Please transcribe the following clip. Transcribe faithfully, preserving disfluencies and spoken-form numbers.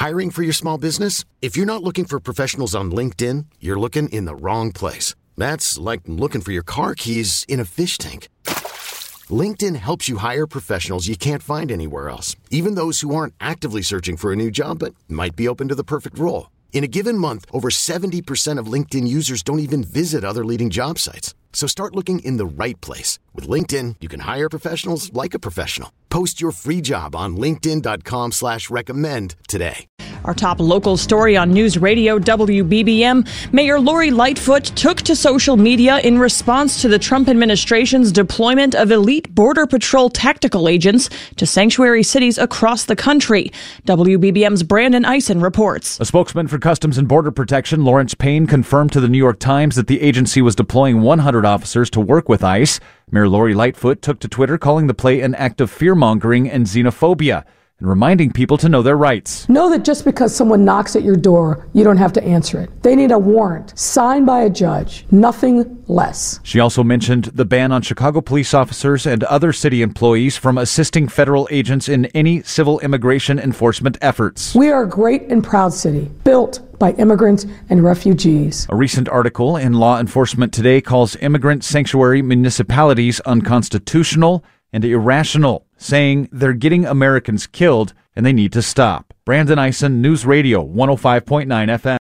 Hiring for your small business? If you're not looking for professionals on LinkedIn, you're looking in the wrong place. That's like looking for your car keys in a fish tank. LinkedIn helps you hire professionals you can't find anywhere else, even those who aren't actively searching for a new job but might be open to the perfect role. In a given month, over seventy percent of LinkedIn users don't even visit other leading job sites. So start looking in the right place. With LinkedIn, you can hire professionals like a professional. Post your free job on linkedin dot com slash recommend today. Our top local story on News Radio W B B M. Mayor Lori Lightfoot took to social media in response to the Trump administration's deployment of elite Border Patrol tactical agents to sanctuary cities across the country. W B B M's Brandon Eisen reports. A spokesman for Customs and Border Protection, Lawrence Payne, confirmed to the New York Times that the agency was deploying one hundred officers to work with ICE. Mayor Lori Lightfoot took to Twitter calling the play an act of fear-mongering and xenophobia, and reminding people to know their rights. Know that just because someone knocks at your door, you don't have to answer it. They need a warrant signed by a judge, nothing less. She also mentioned the ban on Chicago police officers and other city employees from assisting federal agents in any civil immigration enforcement efforts. We are a great and proud city, built by immigrants and refugees. A recent article in Law Enforcement Today calls immigrant sanctuary municipalities unconstitutional and irrational, saying they're getting Americans killed and they need to stop. Brandon Eisen, News Radio one oh five point nine F M.